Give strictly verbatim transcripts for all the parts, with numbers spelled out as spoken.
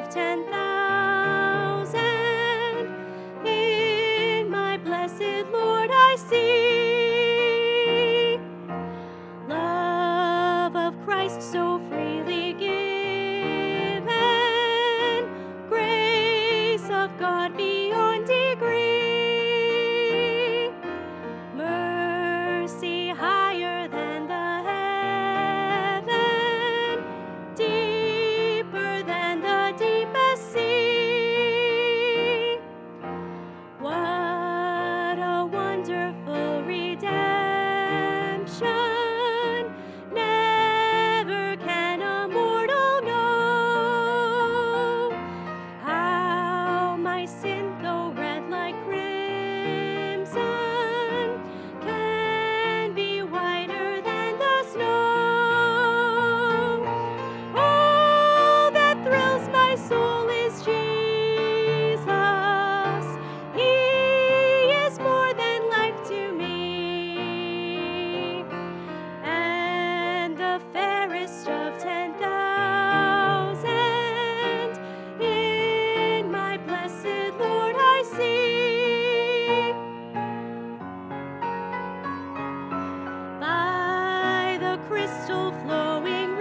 of ten thousand. In my blessed Lord I see love of Christ so freely given, grace of God beyond degree, mercy higher than the heaven, deeper than the deepest sea. What a wonderful redemption! Never can a mortal know how my sin, though red like crimson, can be whiter than the snow. All that thrills my soul is Jesus. He is more than life to me, and the fairest of ten thousand. In my blessed Lord I see. By the crystal flowing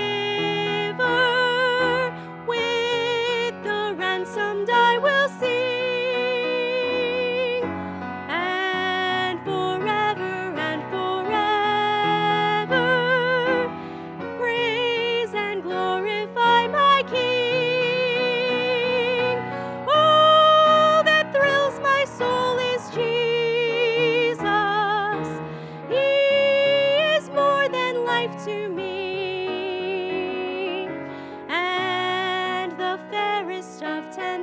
river, with the ransomed I will sing, and forever and forever praise and glorify my King. All that thrills my soul is Jesus. He is more than life to me, and the fairest of ten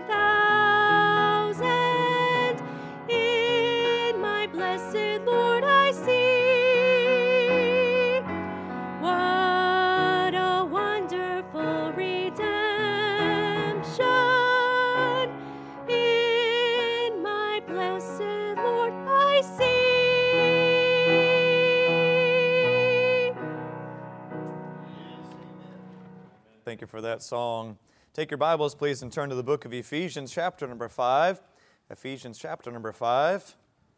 thousand. In my blessed Lord I see. What a wonderful redemption! In my blessed Lord I see. Thank you for that song. Take your Bibles, please, and turn to the book of Ephesians, chapter number five. Ephesians, chapter number five.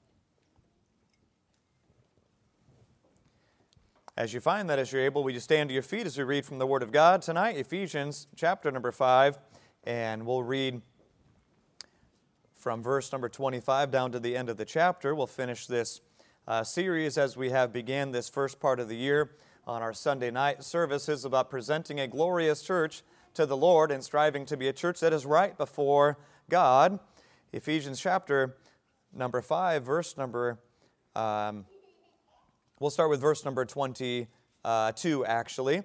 As you find that, as you're able, will you stand to your feet as we read from the Word of God tonight? Ephesians, chapter number five, and we'll read from verse number twenty-five down to the end of the chapter. We'll finish this uh, series as we have began this first part of the year on our Sunday night services about presenting a glorious church to the Lord and striving to be a church that is right before God. Ephesians chapter number five, verse number, um, we'll start with verse number twenty-two, actually.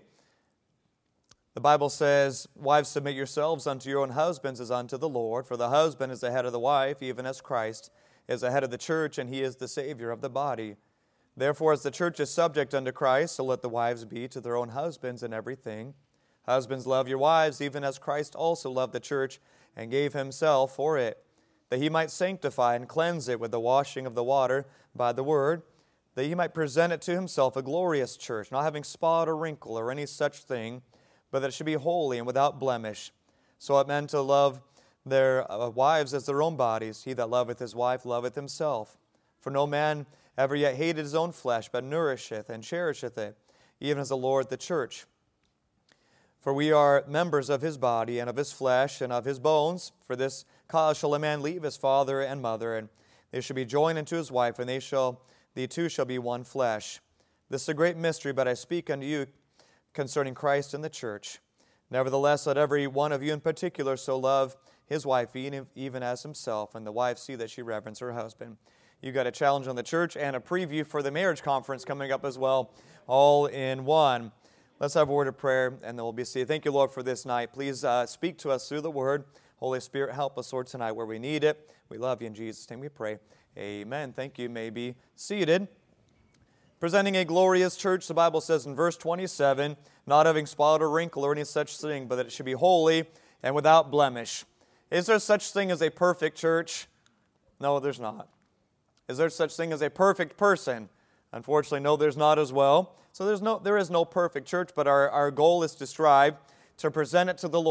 The Bible says, "Wives, submit yourselves unto your own husbands as unto the Lord, for the husband is the head of the wife, even as Christ is the head of the church, and he is the Savior of the body. Therefore, as the church is subject unto Christ, so let the wives be to their own husbands in everything. Husbands, love your wives, even as Christ also loved the church and gave himself for it, that he might sanctify and cleanse it with the washing of the water by the word, that he might present it to himself a glorious church, not having spot or wrinkle or any such thing, but that it should be holy and without blemish. So ought men to love their uh, wives as their own bodies. He that loveth his wife loveth himself. For no man ever yet hated his own flesh, but nourisheth and cherisheth it, even as the Lord the church. For we are members of his body, and of his flesh, and of his bones. For this cause shall a man leave his father and mother, and they shall be joined unto his wife, and they shall, the two shall be one flesh. This is a great mystery, but I speak unto you concerning Christ and the church. Nevertheless, let every one of you in particular so love his wife, even as himself, and the wife see that she reverence her husband." You got a challenge on the church and a preview for the marriage conference coming up as well, all in one. Let's have a word of prayer, and then we'll be seated. Thank you, Lord, for this night. Please uh, speak to us through the Word. Holy Spirit, help us, Lord, tonight where we need it. We love you. In Jesus' name we pray. Amen. Thank you. You may be seated. Presenting a glorious church, the Bible says in verse twenty-seven, not having spot or wrinkle or any such thing, but that it should be holy and without blemish. Is there such thing as a perfect church? No, there's not. Is there such thing as a perfect person? Unfortunately, no, there's not as well. So there's no, there is no perfect church, but our, our goal is to strive to present it to the Lord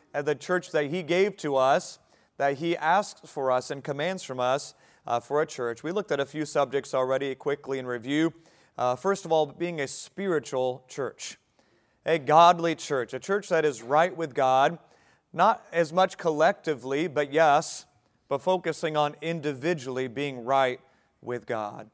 uh, the church that He gave to us, that He asks for us and commands from us uh, for a church. We looked at a few subjects already quickly in review. Uh, first of all, being a spiritual church, a godly church, a church that is right with God, not as much collectively, but yes, but focusing on individually being right with God.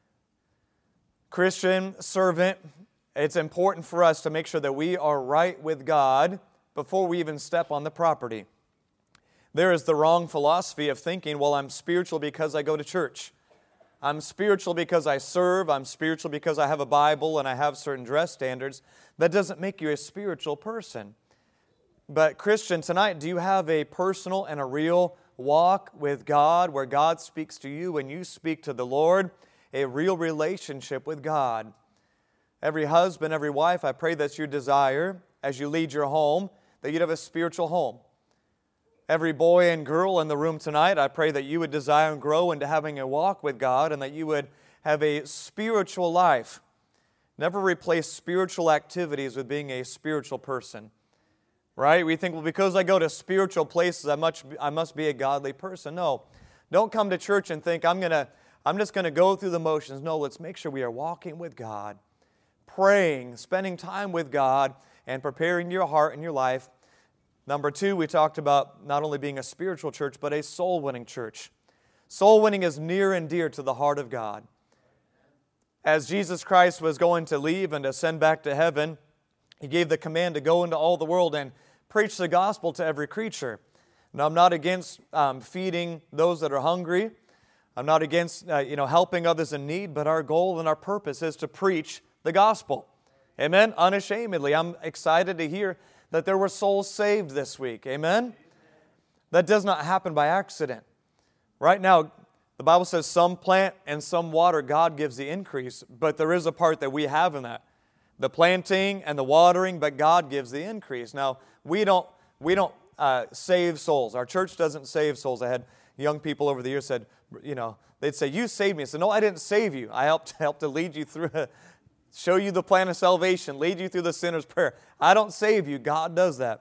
Christian, servant, it's important for us to make sure that we are right with God before we even step on the property. There is the wrong philosophy of thinking, well, I'm spiritual because I go to church. I'm spiritual because I serve. I'm spiritual because I have a Bible and I have certain dress standards. That doesn't make you a spiritual person. But Christian, tonight, do you have a personal and a real walk with God where God speaks to you and you speak to the Lord? A real relationship with God. Every husband, every wife, I pray that's your desire as you lead your home, that you'd have a spiritual home. Every boy and girl in the room tonight, I pray that you would desire and grow into having a walk with God and that you would have a spiritual life. Never replace spiritual activities with being a spiritual person. Right? We think, well, because I go to spiritual places, I must, I must be a godly person. No. Don't come to church and think, I'm gonna, I'm just going to go through the motions. No, let's make sure we are walking with God, praying, spending time with God, and preparing your heart and your life. Number two, we talked about not only being a spiritual church, but a soul-winning church. Soul winning is near and dear to the heart of God. As Jesus Christ was going to leave and ascend back to heaven, He gave the command to go into all the world and preach the gospel to every creature. Now, I'm not against um, feeding those that are hungry. I'm not against uh, you know, helping others in need, but our goal and our purpose is to preach the gospel. Amen? Unashamedly. I'm excited to hear that there were souls saved this week. Amen? That does not happen by accident. Right now, the Bible says some plant and some water, God gives the increase, but there is a part that we have in that. The planting and the watering, but God gives the increase. Now, we don't we don't uh, save souls. Our church doesn't save souls. I had young people over the years said, you know, they'd say, you saved me. I said, no, I didn't save you. I helped, helped to lead you through, show you the plan of salvation, lead you through the sinner's prayer. I don't save you. God does that.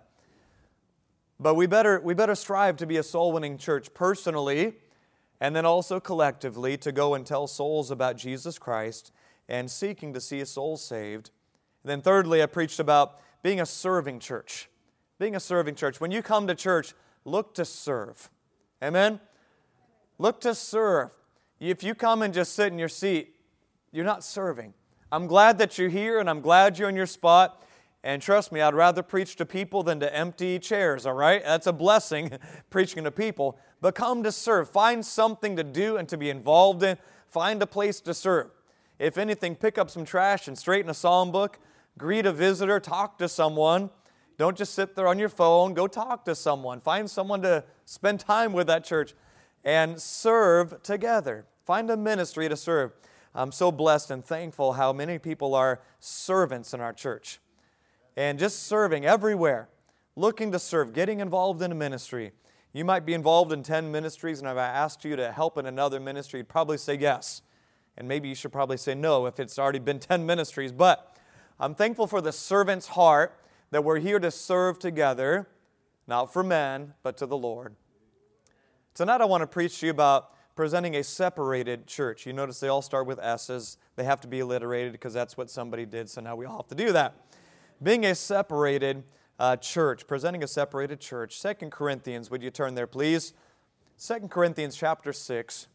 But we better, we better strive to be a soul-winning church personally and then also collectively to go and tell souls about Jesus Christ and seeking to see a soul saved. And then thirdly, I preached about being a serving church. Being a serving church. When you come to church, look to serve. Amen? Look to serve. If you come and just sit in your seat, you're not serving. I'm glad that you're here and I'm glad you're in your spot. And trust me, I'd rather preach to people than to empty chairs, all right? That's a blessing, preaching to people. But come to serve. Find something to do and to be involved in. Find a place to serve. If anything, pick up some trash and straighten a psalm book. Greet a visitor. Talk to someone. Don't just sit there on your phone. Go talk to someone. Find someone to spend time with at church and serve together. Find a ministry to serve. I'm so blessed and thankful how many people are servants in our church. And just serving everywhere, looking to serve, getting involved in a ministry. You might be involved in ten ministries, and if I asked you to help in another ministry, you'd probably say yes. And maybe you should probably say no if it's already been ten ministries. But I'm thankful for the servant's heart that we're here to serve together, not for men, but to the Lord. Tonight I want to preach to you about presenting a separated church. You notice they all start with S's. They have to be alliterated because that's what somebody did, so now we all have to do that. Being a separated uh, church, presenting a separated church. Second Corinthians, would you turn there, please? Second Corinthians chapter six.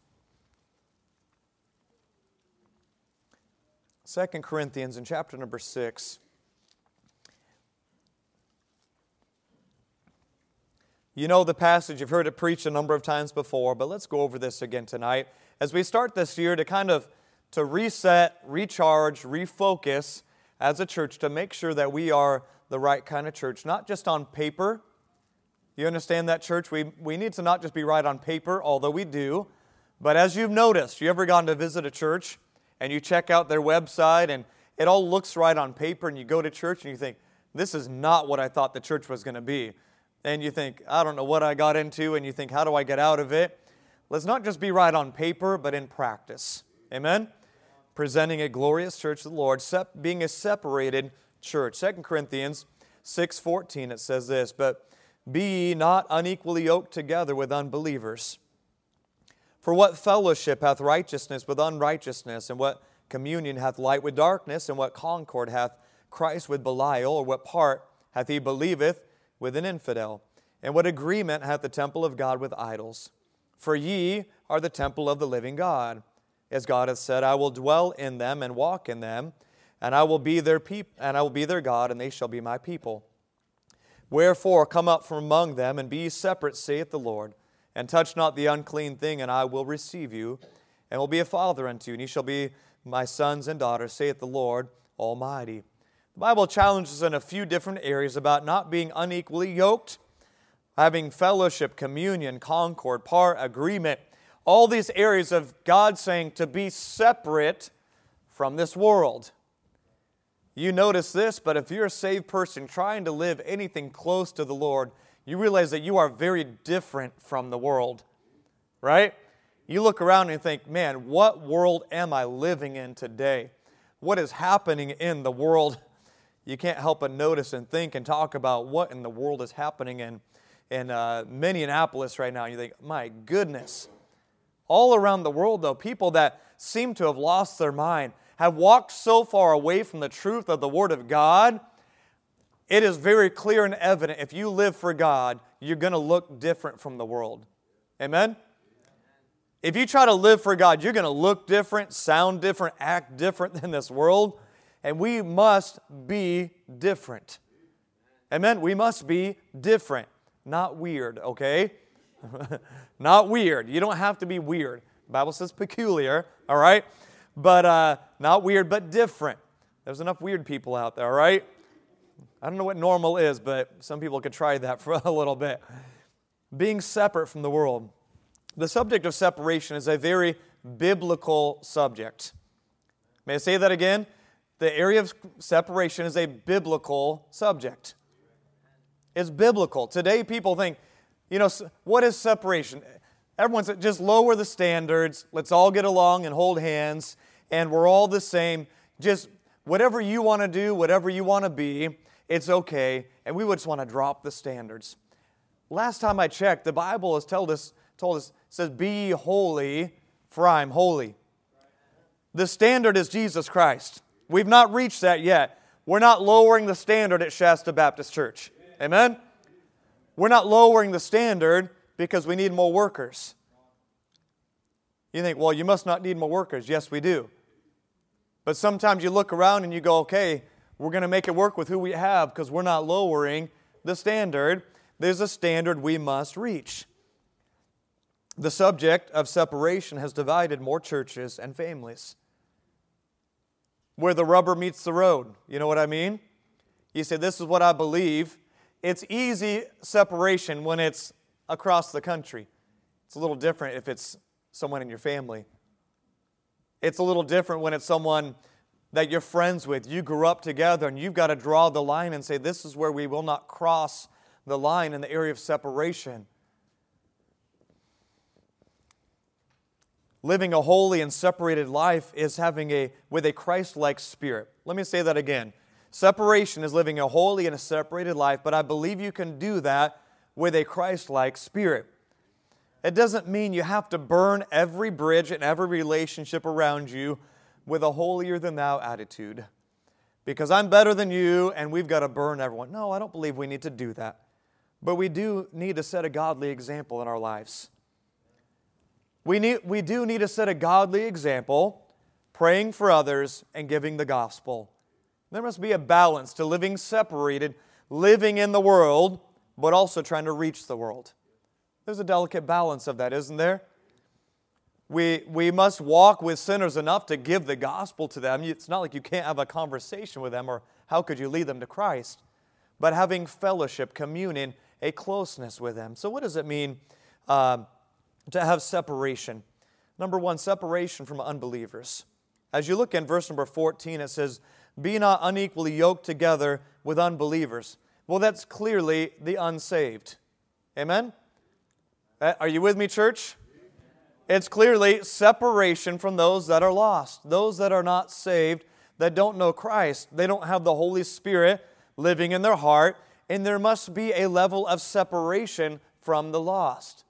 Second Corinthians in chapter number six. You know the passage, you've heard it preached a number of times before, but let's go over this again tonight. As we start this year to kind of to reset, recharge, refocus as a church to make sure that we are the right kind of church, not just on paper. You understand that, church? We, we need to not just be right on paper, although we do, but as you've noticed, you ever gone to visit a church and you check out their website and it all looks right on paper and you go to church and you think, this is not what I thought the church was going to be. And you think, I don't know what I got into, and you think, how do I get out of it? Let's not just be right on paper, but in practice. Amen? Presenting a glorious church to the Lord, sep- being a separated church. Second Corinthians six fourteen, it says this, But Be ye not unequally yoked together with unbelievers. For what fellowship hath righteousness with unrighteousness, and what communion hath light with darkness, and what concord hath Christ with Belial, or what part hath he believeth with an infidel? And what agreement hath the temple of God with idols? For ye are the temple of the living God. As God hath said, I will dwell in them and walk in them, and I will be their peop- and I will be their God, and they shall be my people. Wherefore come up from among them, and be ye separate, saith the Lord, and touch not the unclean thing, and I will receive you, and will be a father unto you, and ye shall be my sons and daughters, saith the Lord Almighty. The Bible challenges in a few different areas about not being unequally yoked, having fellowship, communion, concord, part, agreement, all these areas of God saying to be separate from this world. You notice this, but if you're a saved person trying to live anything close to the Lord, you realize that you are very different from the world, right? You look around and think, man, what world am I living in today? What is happening in the world? You can't help but notice and think and talk about what in the world is happening in, in uh, Minneapolis right now. You think, my goodness. All around the world, though, people that seem to have lost their mind, have walked so far away from the truth of the Word of God, it is very clear and evident if you live for God, you're going to look different from the world. Amen? If you try to live for God, you're going to look different, sound different, act different than this world, and we must be different. Amen? We must be different, not weird, okay? Not weird. You don't have to be weird. The Bible says peculiar, all right? But uh, not weird, but different. There's enough weird people out there, all right? I don't know what normal is, but some people could try that for a little bit. Being separate from the world. The subject of separation is a very biblical subject. May I say that again? The area of separation is a biblical subject. It's biblical. Today people think, you know, what is separation? Everyone said, just lower the standards. Let's all get along and hold hands, and we're all the same. Just whatever you want to do, whatever you want to be, it's okay. And we would just want to drop the standards. Last time I checked, the Bible has told us, told us, says, "Be ye holy, for I am holy." The standard is Jesus Christ. We've not reached that yet. We're not lowering the standard at Shasta Baptist Church. Amen? We're not lowering the standard because we need more workers. You think, well, you must not need more workers. Yes, we do. But sometimes you look around and you go, okay, we're going to make it work with who we have because we're not lowering the standard. There's a standard we must reach. The subject of separation has divided more churches and families. Where the rubber meets the road. You know what I mean? You say, this is what I believe. It's easy separation when it's across the country. It's a little different if it's someone in your family. It's a little different when it's someone that you're friends with. You grew up together and you've got to draw the line and say, this is where we will not cross the line in the area of separation. Living a holy and separated life is having a, with a Christ-like spirit. Let me say that again. Separation is living a holy and a separated life, but I believe you can do that with a Christ-like spirit. It doesn't mean you have to burn every bridge and every relationship around you with a holier-than-thou attitude. Because I'm better than you and we've got to burn everyone. No, I don't believe we need to do that. But we do need to set a godly example in our lives. We need, we do need to set a godly example, praying for others and giving the gospel. There must be a balance to living separated, living in the world, but also trying to reach the world. There's a delicate balance of that, isn't there? We, we must walk with sinners enough to give the gospel to them. It's not like you can't have a conversation with them, or how could you lead them to Christ? But having fellowship, communion, a closeness with them. So what does it mean uh, to have separation? Number one, separation from unbelievers. As you look in verse number fourteen, it says, "Be not unequally yoked together with unbelievers." Well, that's clearly the unsaved. Amen? Are you with me, church? It's clearly separation from those that are lost, those that are not saved, that don't know Christ. They don't have the Holy Spirit living in their heart, and there must be a level of separation from the lost.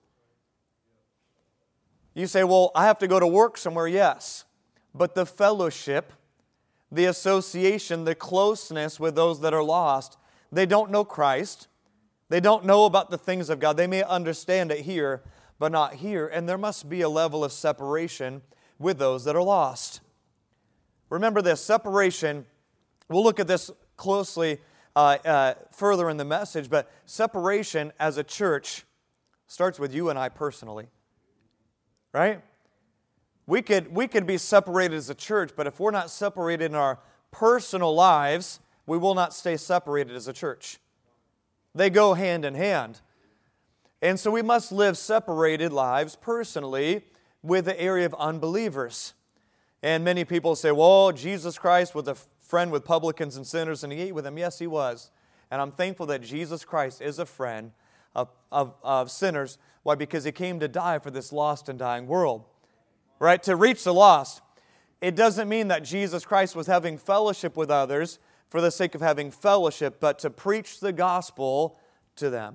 You say, well, I have to go to work somewhere, yes. But the fellowship, the association, the closeness with those that are lost, they don't know Christ. They don't know about the things of God. They may understand it here, but not here. And there must be a level of separation with those that are lost. Remember this, separation, we'll look at this closely uh, uh, further in the message, but separation as a church starts with you and I personally. Right? We could, we could be separated as a church, but if we're not separated in our personal lives, we will not stay separated as a church. They go hand in hand. And so we must live separated lives personally with the area of unbelievers. And many people say, well, Jesus Christ was a friend with publicans and sinners, and He ate with them. Yes, He was. And I'm thankful that Jesus Christ is a friend of, of, of sinners. Why? Because He came to die for this lost and dying world. Right? To reach the lost. It doesn't mean that Jesus Christ was having fellowship with others for the sake of having fellowship, but to preach the gospel to them.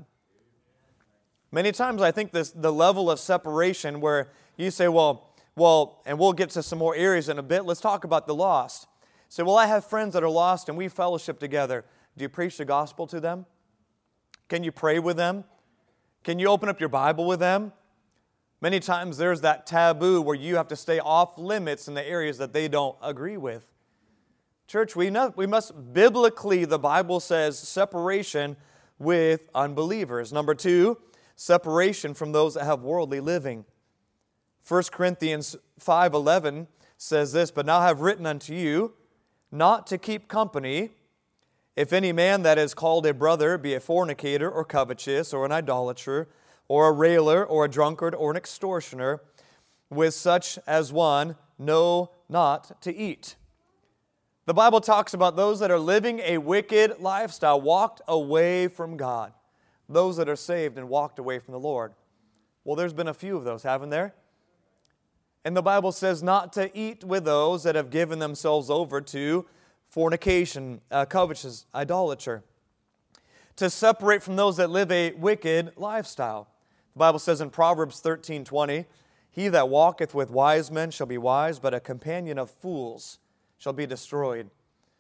Many times I think this the level of separation where you say, well, well, and we'll get to some more areas in a bit. Let's talk about the lost. Say, well, I have friends that are lost and we fellowship together. Do you preach the gospel to them? Can you pray with them? Can you open up your Bible with them? Many times there's that taboo where you have to stay off limits in the areas that they don't agree with. Church, we know, we must, biblically, the Bible says, separation with unbelievers. Number two, separation from those that have worldly living. First Corinthians five eleven says this, but now I have written unto you not to keep company, if any man that is called a brother be a fornicator or covetous or an idolater or a railer or a drunkard or an extortioner, with such as one know not to eat. The Bible talks about those that are living a wicked lifestyle, walked away from God. Those that are saved and walked away from the Lord. Well, there's been a few of those, haven't there? And the Bible says not to eat with those that have given themselves over to fornication, uh, covetous, idolater. To separate from those that live a wicked lifestyle. The Bible says in Proverbs thirteen twenty, he that walketh with wise men shall be wise, but a companion of fools shall be destroyed.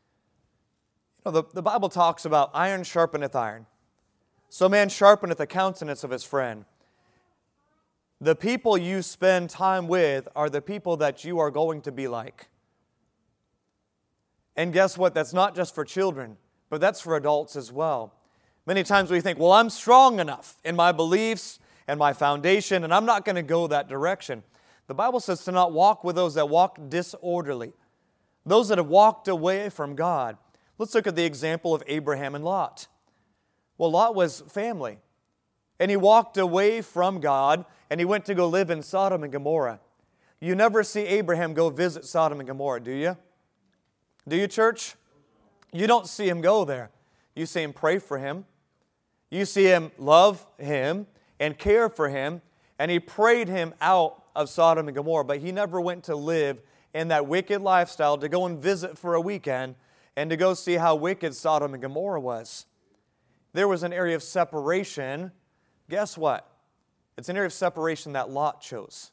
You know, the, the Bible talks about iron sharpeneth iron. So man sharpeneth the countenance of his friend. The people you spend time with are the people that you are going to be like. And guess what? That's not just for children, but that's for adults as well. Many times we think, well, I'm strong enough in my beliefs and my foundation, and I'm not going to go that direction. The Bible says to not walk with those that walk disorderly, those that have walked away from God. Let's look at the example of Abraham and Lot. Well, Lot was family, and he walked away from God, and he went to go live in Sodom and Gomorrah. You never see Abraham go visit Sodom and Gomorrah, do you? Do you, church? You don't see him go there. You see him pray for him. You see him love him and care for him, and he prayed him out of Sodom and Gomorrah, but he never went to live in that wicked lifestyle, to go and visit for a weekend and to go see how wicked Sodom and Gomorrah was. There was an area of separation. Guess what? It's an area of separation that Lot chose,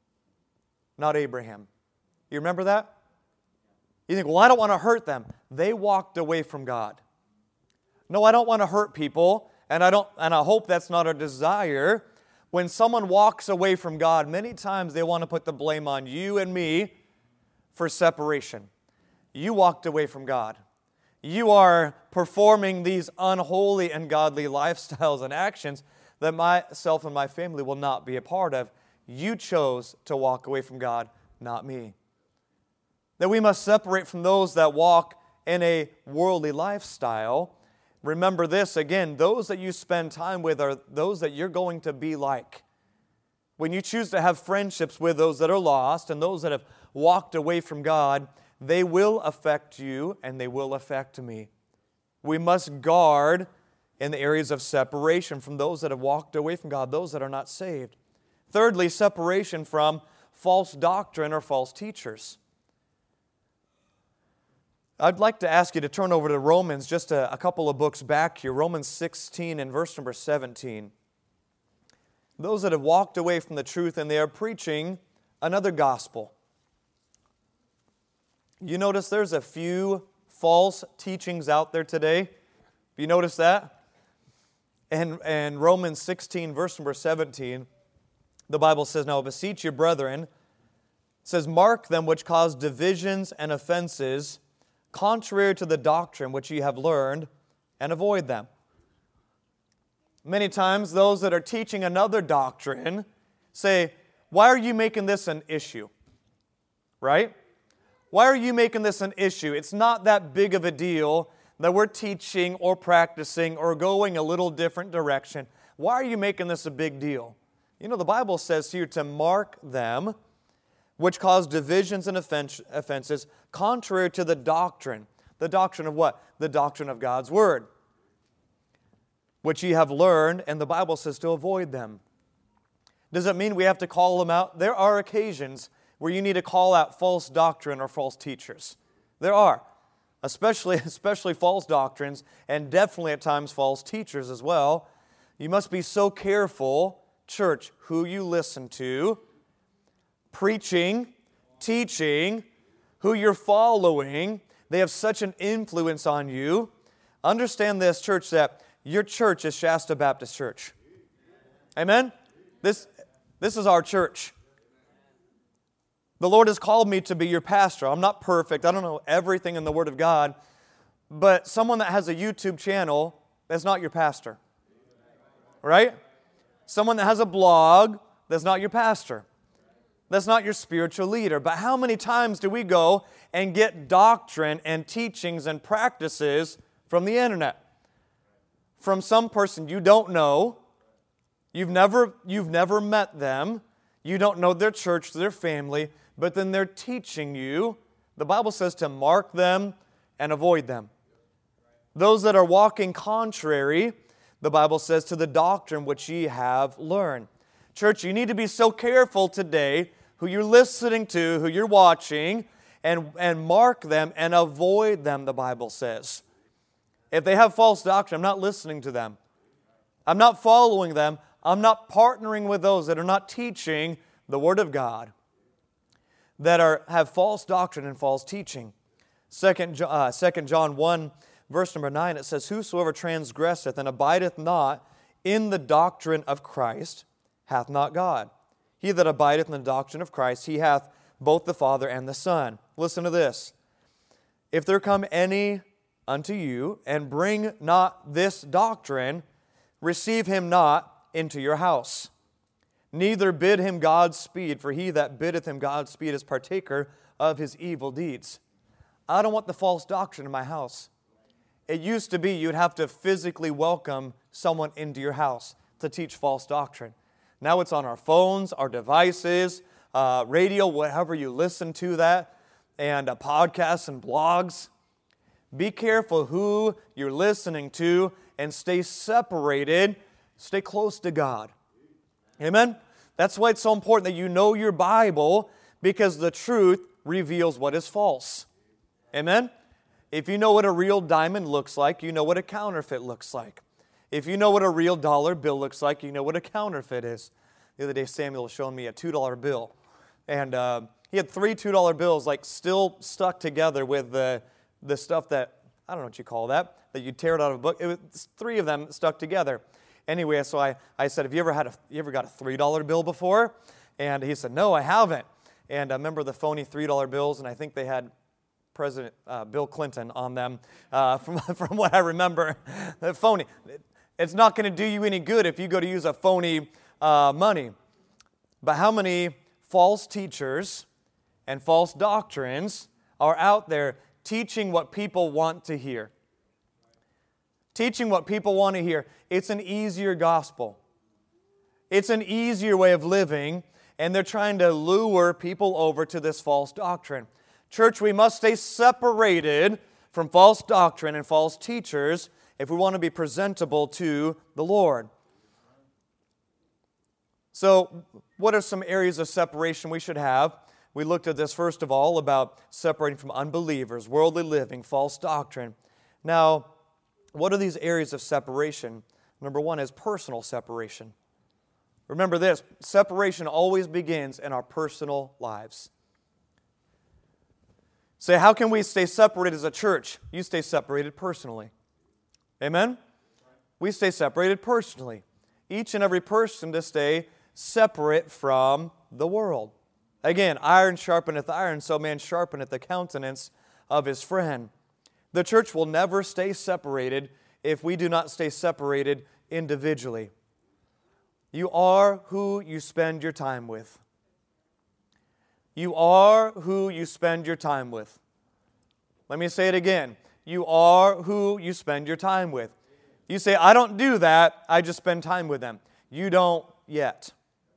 not Abraham. You remember that? You think, well, I don't want to hurt them. They walked away from God. No, I don't want to hurt people, and I don't, and I hope that's not our desire. When someone walks away from God, many times they want to put the blame on you and me for separation. You walked away from God. You are performing these unholy and godly lifestyles and actions that myself and my family will not be a part of. You chose to walk away from God, not me. That we must separate from those that walk in a worldly lifestyle. Remember this, again, those that you spend time with are those that you're going to be like. When you choose to have friendships with those that are lost and those that have walked away from God, they will affect you and they will affect me. We must guard in the areas of separation from those that have walked away from God, those that are not saved. Thirdly, separation from false doctrine or false teachers. I'd like to ask you to turn over to Romans, just a, a couple of books back here, Romans sixteen and verse number seventeen. Those that have walked away from the truth and they are preaching another gospel. You notice there's a few false teachings out there today. Have you noticed that? And, and Romans sixteen, verse number seventeen, the Bible says, "Now I beseech you, brethren," it says, "mark them which cause divisions and offenses, contrary to the doctrine which ye have learned, and avoid them." Many times those that are teaching another doctrine say, "Why are you making this an issue?" Right? Why are you making this an issue? It's not that big of a deal that we're teaching or practicing or going a little different direction. Why are you making this a big deal? You know, the Bible says here to mark them which cause divisions and offenses contrary to the doctrine. The doctrine of what? The doctrine of God's Word, which ye have learned, and the Bible says to avoid them. Does it mean we have to call them out? There are occasions where you need to call out false doctrine or false teachers. There are, especially, especially false doctrines, and definitely at times false teachers as well. You must be so careful, church, who you listen to, preaching, teaching, who you're following. They have such an influence on you. Understand this, church, that your church is Shasta Baptist Church. Amen? This, this is our church. The Lord has called me to be your pastor. I'm not perfect. I don't know everything in the Word of God. But someone that has a YouTube channel, that's not your pastor. Right? Someone that has a blog, that's not your pastor. That's not your spiritual leader. But how many times do we go and get doctrine and teachings and practices from the internet? From some person you don't know. You've never, you've never met them. You don't know their church, their family. But then they're teaching you. The Bible says to mark them and avoid them. Those that are walking contrary, the Bible says, to the doctrine which ye have learned. Church, you need to be so careful today who you're listening to, who you're watching, and, and mark them and avoid them, the Bible says. If they have false doctrine, I'm not listening to them. I'm not following them. I'm not partnering with those that are not teaching the Word of God, that are have false doctrine and false teaching. Second, uh, Second John one, verse number nine, it says, "Whosoever transgresseth and abideth not in the doctrine of Christ hath not God. He that abideth in the doctrine of Christ, he hath both the Father and the Son." Listen to this. "If there come any unto you, and bring not this doctrine, receive him not into your house. Neither bid him Godspeed, for he that biddeth him Godspeed is partaker of his evil deeds." I don't want the false doctrine in my house. It used to be you'd have to physically welcome someone into your house to teach false doctrine. Now it's on our phones, our devices, uh, radio, whatever you listen to that, and uh, podcasts and blogs. Be careful who you're listening to and stay separated, stay close to God. Amen? That's why it's so important that you know your Bible, because the truth reveals what is false. Amen? If you know what a real diamond looks like, you know what a counterfeit looks like. If you know what a real dollar bill looks like, you know what a counterfeit is. The other day, Samuel was showing me a two dollar bill. And uh, he had three two dollar bills, like, still stuck together with the, the stuff that, I don't know what you call that, that you tear it out of a book. It was three of them stuck together. Anyway, so I, I said, have you ever had a, you ever got a three dollar bill before? And he said, no, I haven't. And I remember the phony three dollar bills, and I think they had President uh, Bill Clinton on them, uh, from, from what I remember. The phony. It's not going to do you any good if you go to use a phony uh, money. But how many false teachers and false doctrines are out there teaching what people want to hear? Teaching what people want to hear. It's an easier gospel. It's an easier way of living, and they're trying to lure people over to this false doctrine. Church, we must stay separated from false doctrine and false teachers if we want to be presentable to the Lord. So, what are some areas of separation we should have? We looked at this first of all about separating from unbelievers, worldly living, false doctrine. Now, what are these areas of separation? Number one is personal separation. Remember this, separation always begins in our personal lives. Say, how can we stay separated as a church? You stay separated personally. Amen? We stay separated personally. Each and every person to stay separate from the world. Again, iron sharpeneth iron, so man sharpeneth the countenance of his friend. The church will never stay separated if we do not stay separated individually. You are who you spend your time with. You are who you spend your time with. Let me say it again. You are who you spend your time with. You say, I don't do that, I just spend time with them. You don't yet.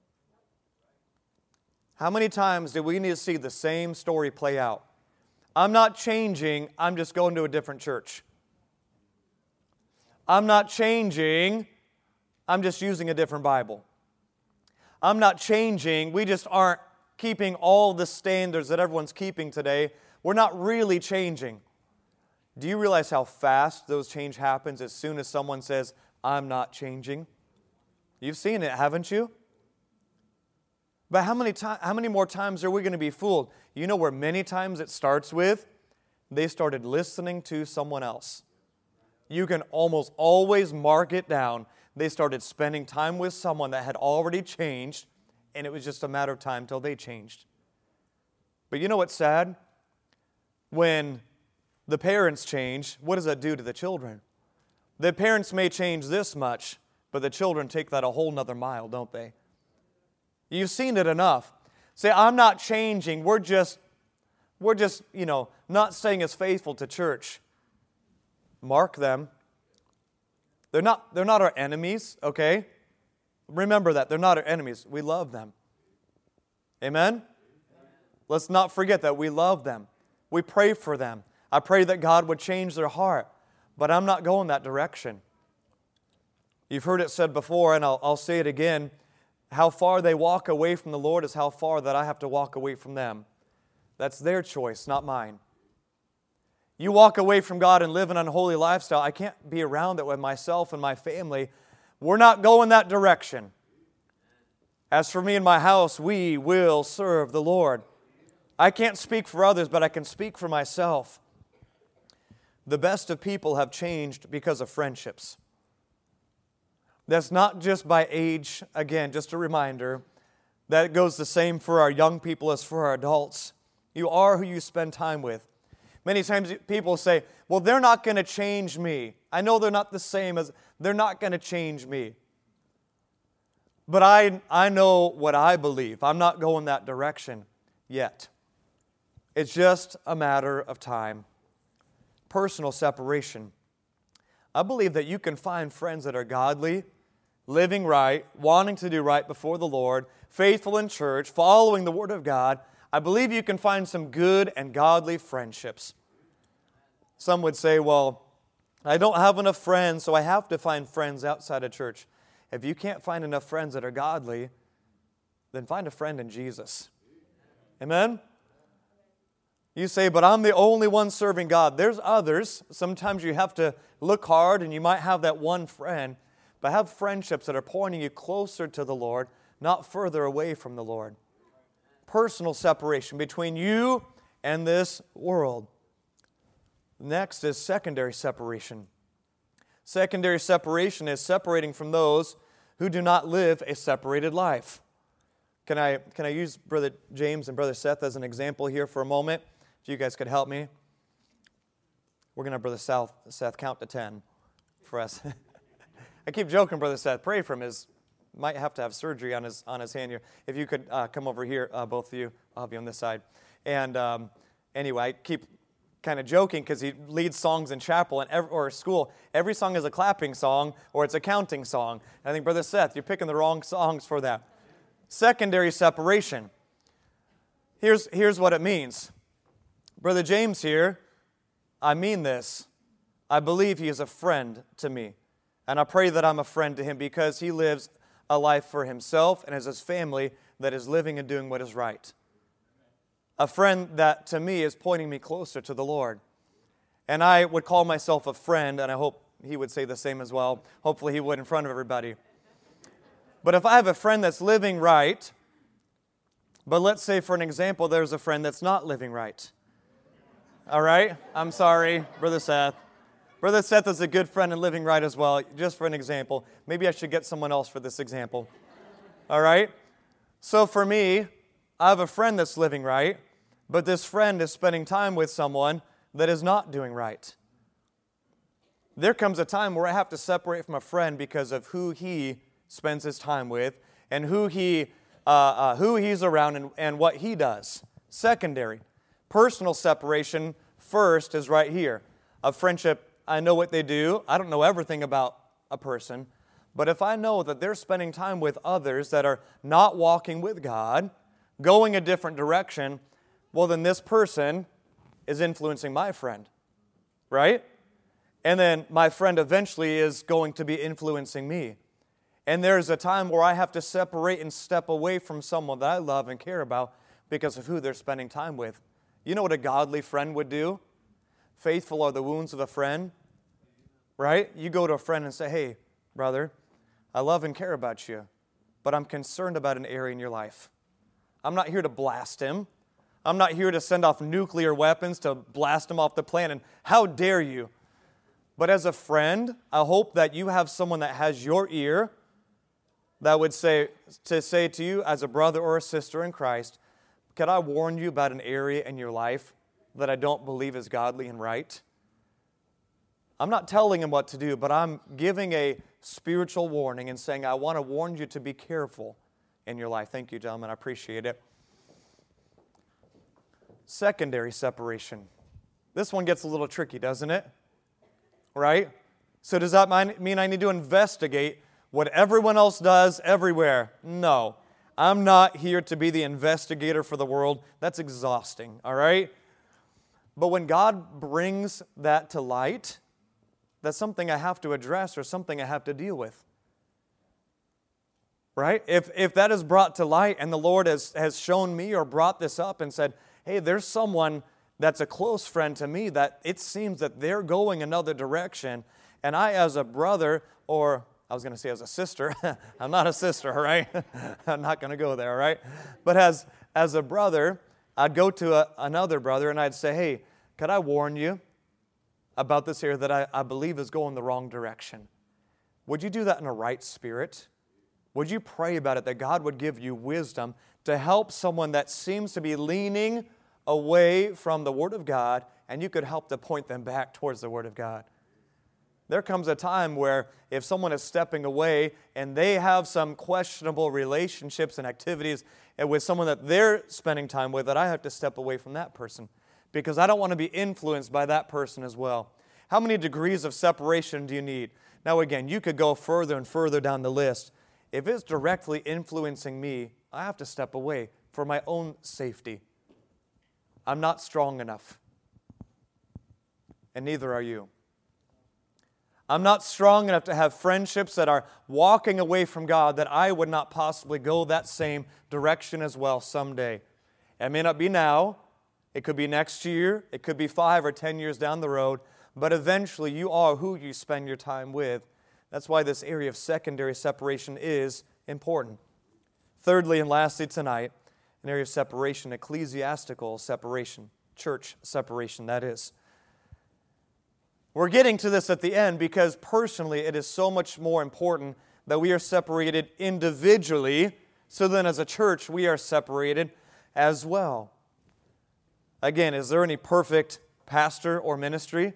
How many times do we need to see the same story play out? I'm not changing, I'm just going to a different church. I'm not changing, I'm just using a different Bible. I'm not changing, we just aren't keeping all the standards that everyone's keeping today. We're not really changing. Do you realize how fast those change happens as soon as someone says, I'm not changing? You've seen it, haven't you? But how many time, how many more times are we going to be fooled? You know where many times it starts with? They started listening to someone else. You can almost always mark it down. They started spending time with someone that had already changed, and it was just a matter of time till they changed. But you know what's sad? When the parents change, what does that do to the children? The parents may change this much, but the children take that a whole nother mile, don't they? You've seen it enough. Say, I'm not changing. We're just, we're just, you know, not staying as faithful to church. Mark them. They're not, they're not our enemies, okay? Remember that. They're not our enemies. We love them. Amen? Let's not forget that we love them. We pray for them. I pray that God would change their heart. But I'm not going that direction. You've heard it said before, and I'll, I'll say it again. How far they walk away from the Lord is how far that I have to walk away from them. That's their choice, not mine. You walk away from God and live an unholy lifestyle, I can't be around it with myself and my family. We're not going that direction. As for me and my house, we will serve the Lord. I can't speak for others, but I can speak for myself. The best of people have changed because of friendships. That's not just by age. Again, just a reminder, that goes the same for our young people as for our adults. You are who you spend time with. Many times people say, well, they're not going to change me. I know they're not the same as, they're not going to change me. But I, I know what I believe. I'm not going that direction yet. It's just a matter of time. Personal separation. I believe that you can find friends that are godly, living right, wanting to do right before the Lord, faithful in church, following the Word of God. I believe you can find some good and godly friendships. Some would say, well, I don't have enough friends, so I have to find friends outside of church. If you can't find enough friends that are godly, then find a friend in Jesus. Amen? You say, but I'm the only one serving God. There's others. Sometimes you have to look hard and you might have that one friend, but have friendships that are pointing you closer to the Lord, not further away from the Lord. Personal separation between you and this world. Next is secondary separation. Secondary separation is separating from those who do not live a separated life. Can I, can I use Brother James and Brother Seth as an example here for a moment? If you guys could help me. We're going to have Brother Seth, Seth count to ten for us. I keep joking, Brother Seth. Pray for him. His might have to have surgery on his on his hand here. If you could uh, come over here, uh, both of you. I'll have you on this side. And um, anyway, I keep kind of joking because he leads songs in chapel and every, or school. Every song is a clapping song or it's a counting song. And I think, Brother Seth, you're picking the wrong songs for that. Secondary separation. Here's, here's what it means. Brother James here, I mean this. I believe he is a friend to me. And I pray that I'm a friend to him because he lives a life for himself and has his family that is living and doing what is right. a friend that to me is pointing me closer to the Lord. And I would call myself a friend, and I hope he would say the same as well. Hopefully he would in front of everybody. But if I have a friend that's living right, but let's say for an example, there's a friend that's not living right. All right? I'm sorry, Brother Seth. Brother Seth is a good friend and living right as well, just for an example. Maybe I should get someone else for this example. All right? So for me, I have a friend that's living right, but this friend is spending time with someone that is not doing right. There comes a time where I have to separate from a friend because of who he spends his time with and who he uh, uh, who he's around and, and what he does. Secondary. Personal separation first is right here. A friendship, I know what they do. I don't know everything about a person. But if I know that they're spending time with others that are not walking with God, going a different direction, well, then this person is influencing my friend, right? And then my friend eventually is going to be influencing me. And there's a time where I have to separate and step away from someone that I love and care about because of who they're spending time with. You know what a godly friend would do? Faithful are the wounds of a friend, right? You go to a friend and say, hey, brother, I love and care about you, but I'm concerned about an area in your life. I'm not here to blast him. I'm not here to send off nuclear weapons to blast him off the planet. How dare you? But as a friend, I hope that you have someone that has your ear that would say to say to you as a brother or a sister in Christ, could I warn you about an area in your life that I don't believe is godly and right? I'm not telling him what to do, but I'm giving a spiritual warning and saying I want to warn you to be careful in your life. Thank you, gentlemen. I appreciate it. Secondary separation. This one gets a little tricky, doesn't it? Right? So does that mean I need to investigate what everyone else does everywhere? No. I'm not here to be the investigator for the world. That's exhausting, all right? But when God brings that to light, that's something I have to address or something I have to deal with. Right? If, if that is brought to light and the Lord has, has shown me or brought this up and said, hey, there's someone that's a close friend to me that it seems that they're going another direction, and I as a brother, or I was going to say as a sister, I'm not a sister, all right? I'm not going to go there, all right? But as, as a brother, I'd go to a, another brother and I'd say, hey, could I warn you about this here that I, I believe is going the wrong direction? Would you do that in a right spirit? Would you pray about it that God would give you wisdom to help someone that seems to be leaning away from the Word of God, and you could help to point them back towards the Word of God? There comes a time where if someone is stepping away and they have some questionable relationships and activities with someone that they're spending time with, that I have to step away from that person because I don't want to be influenced by that person as well. How many degrees of separation do you need? Now again, you could go further and further down the list. If it's directly influencing me, I have to step away for my own safety. I'm not strong enough, and neither are you. I'm not strong enough to have friendships that are walking away from God that I would not possibly go that same direction as well someday. It may not be now. It could be next year. It could be five or ten years down the road. But eventually you are who you spend your time with. That's why this area of secondary separation is important. Thirdly and lastly tonight, an area of separation, ecclesiastical separation, church separation, that is. We're getting to this at the end because personally it is so much more important that we are separated individually, so then as a church we are separated as well. Again, is there any perfect pastor or ministry?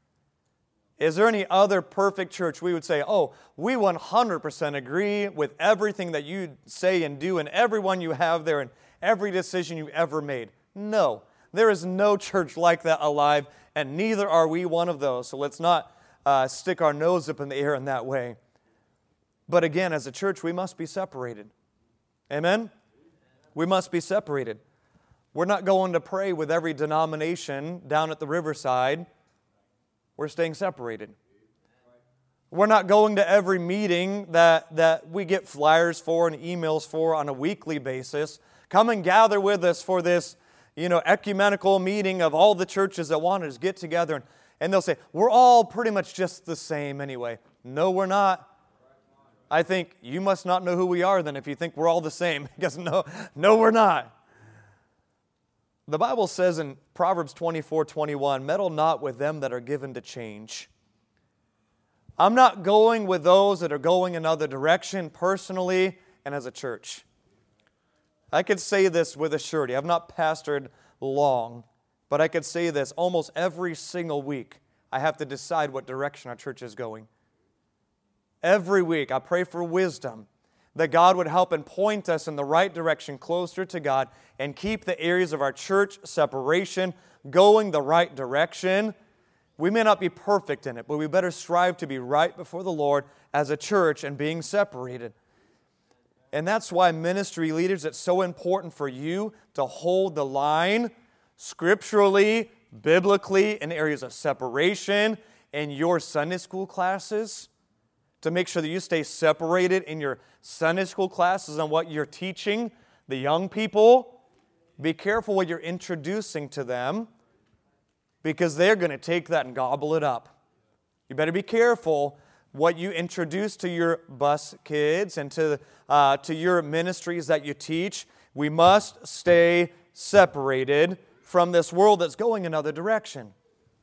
Is there any other perfect church we would say, oh, we one hundred percent agree with everything that you say and do and everyone you have there and every decision you ever made? No. There is no church like that alive, and neither are we one of those. So let's not uh, stick our nose up in the air in that way. But again, as a church, we must be separated. Amen? We must be separated. We're not going to pray with every denomination down at the riverside. We're staying separated. We're not going to every meeting that, that we get flyers for and emails for on a weekly basis. Come and gather with us for this, you know, ecumenical meeting of all the churches that want to get together, and, and they'll say, we're all pretty much just the same anyway. No, we're not. I think you must not know who we are then if you think we're all the same. Because no, no, we're not. The Bible says in Proverbs twenty-four twenty-one, meddle not with them that are given to change. I'm not going with those that are going another direction personally and as a church. I could say this with a surety. I've not pastored long, but I could say this almost every single week. I have to decide what direction our church is going. Every week I pray for wisdom, that God would help and point us in the right direction closer to God and keep the areas of our church separation going the right direction. We may not be perfect in it, but we better strive to be right before the Lord as a church and being separated. And that's why ministry leaders, it's so important for you to hold the line scripturally, biblically, in areas of separation in your Sunday school classes, to make sure that you stay separated in your Sunday school classes on what you're teaching the young people. Be careful what you're introducing to them, because they're going to take that and gobble it up. You better be careful what you introduce to your bus kids and to, uh, to your ministries that you teach. We must stay separated from this world that's going another direction.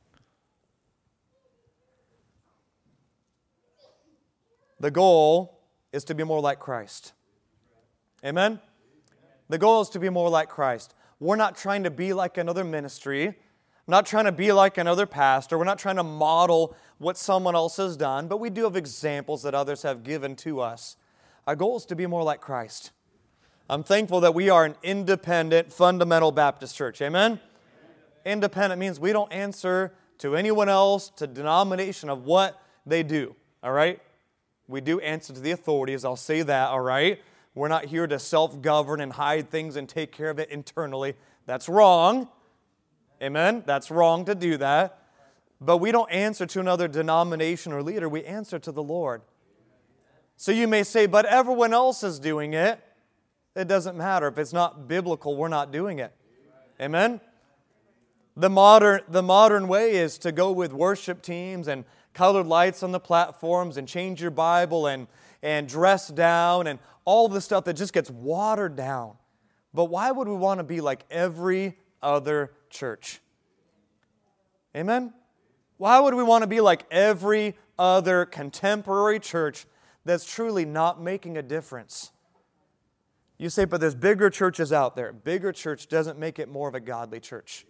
The goal is to be more like Christ. Amen? The goal is to be more like Christ. We're not trying to be like another ministry. Not trying to be like another pastor. We're not trying to model what someone else has done, but we do have examples that others have given to us. Our goal is to be more like Christ. I'm thankful that we are an independent, fundamental Baptist church. Amen? Independent means we don't answer to anyone else, to denomination of what they do. All right? We do answer to the authorities, I'll say that, all right? We're not here to self-govern and hide things and take care of it internally. That's wrong. Amen? That's wrong to do that. But we don't answer to another denomination or leader. We answer to the Lord. So you may say, but everyone else is doing it. It doesn't matter. If it's not biblical, we're not doing it. Amen? The modern, the modern way is to go with worship teams and colored lights on the platforms and change your Bible and, and dress down and all the stuff that just gets watered down. But why would we want to be like every other church? Amen? Why would we want to be like every other contemporary church that's truly not making a difference? You say, but there's bigger churches out there. Bigger church doesn't make it more of a godly church.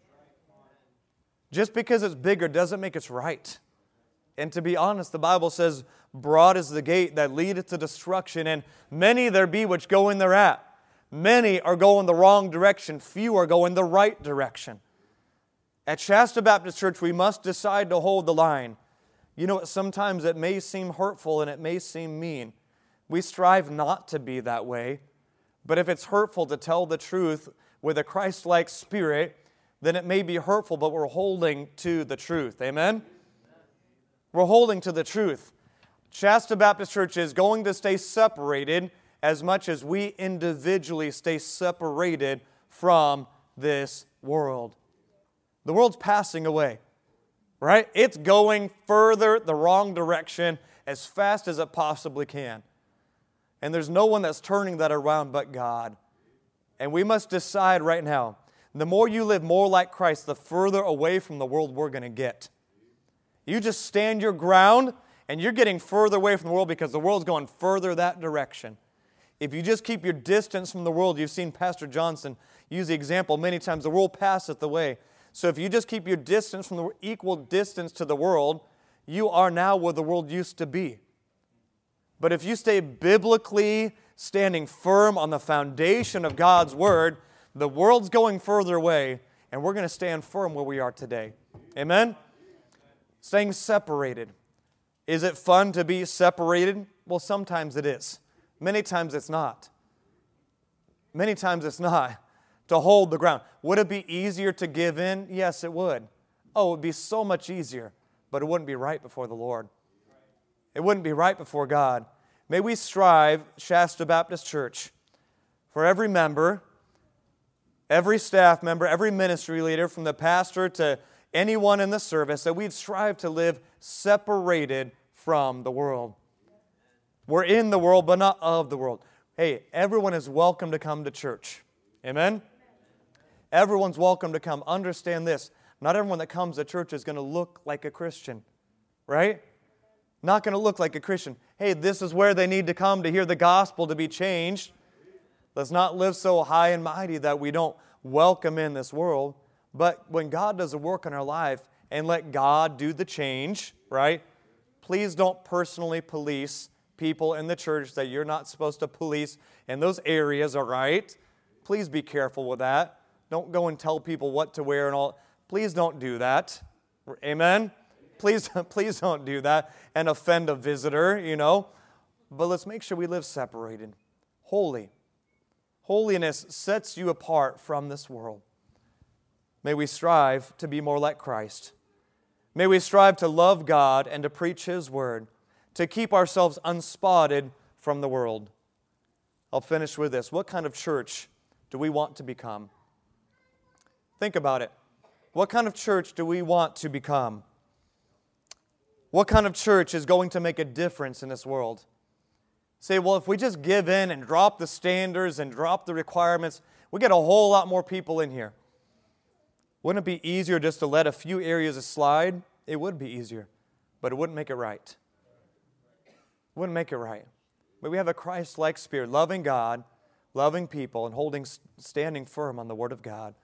Just because it's bigger doesn't make it right. And to be honest, the Bible says, broad is the gate that leadeth to destruction, and many there be which go in thereat. Many are going the wrong direction. Few are going the right direction. At Shasta Baptist Church, we must decide to hold the line. You know, sometimes it may seem hurtful and it may seem mean. We strive not to be that way. But if it's hurtful to tell the truth with a Christ-like spirit, then it may be hurtful, but we're holding to the truth. Amen? We're holding to the truth. Shasta Baptist Church is going to stay separated as much as we individually stay separated from this world. The world's passing away, right? It's going further the wrong direction as fast as it possibly can. And there's no one that's turning that around but God. And we must decide right now, the more you live more like Christ, the further away from the world we're going to get. You just stand your ground, and you're getting further away from the world because the world's going further that direction. If you just keep your distance from the world, you've seen Pastor Johnson use the example many times, the world passeth away. So if you just keep your distance from the equal distance to the world, you are now where the world used to be. But if you stay biblically standing firm on the foundation of God's Word, the world's going further away, and we're going to stand firm where we are today. Amen? Staying separated. Is it fun to be separated? Well, sometimes it is. Many times it's not. Many times it's not. To hold the ground. Would it be easier to give in? Yes, it would. Oh, it would be so much easier, but it wouldn't be right before the Lord. It wouldn't be right before God. May we strive, Shasta Baptist Church, for every member every staff member, every ministry leader, from the pastor to anyone in the service, that we'd strive to live separated from the world. We're in the world, but not of the world. Hey, everyone is welcome to come to church. Amen? Everyone's welcome to come. Understand this. Not everyone that comes to church is going to look like a Christian. Right? Not going to look like a Christian. Hey, this is where they need to come to hear the gospel, to be changed. Let's not live so high and mighty that we don't welcome in this world. But when God does a work in our life and let God do the change, right? Please don't personally police people in the church that you're not supposed to police in those areas, all right? Please be careful with that. Don't go and tell people what to wear and all. Please don't do that. Amen? Please, please don't do that and offend a visitor, you know. But let's make sure we live separated, holy. Holiness sets you apart from this world. May we strive to be more like Christ. May we strive to love God and to preach His Word, to keep ourselves unspotted from the world. I'll finish with this. What kind of church do we want to become? Think about it. What kind of church do we want to become? What kind of church is going to make a difference in this world? Say, well, if we just give in and drop the standards and drop the requirements, we get a whole lot more people in here. Wouldn't it be easier just to let a few areas slide? It would be easier, but it wouldn't make it right. It wouldn't make it right. But we have a Christ-like spirit, loving God, loving people, and holding, standing firm on the Word of God.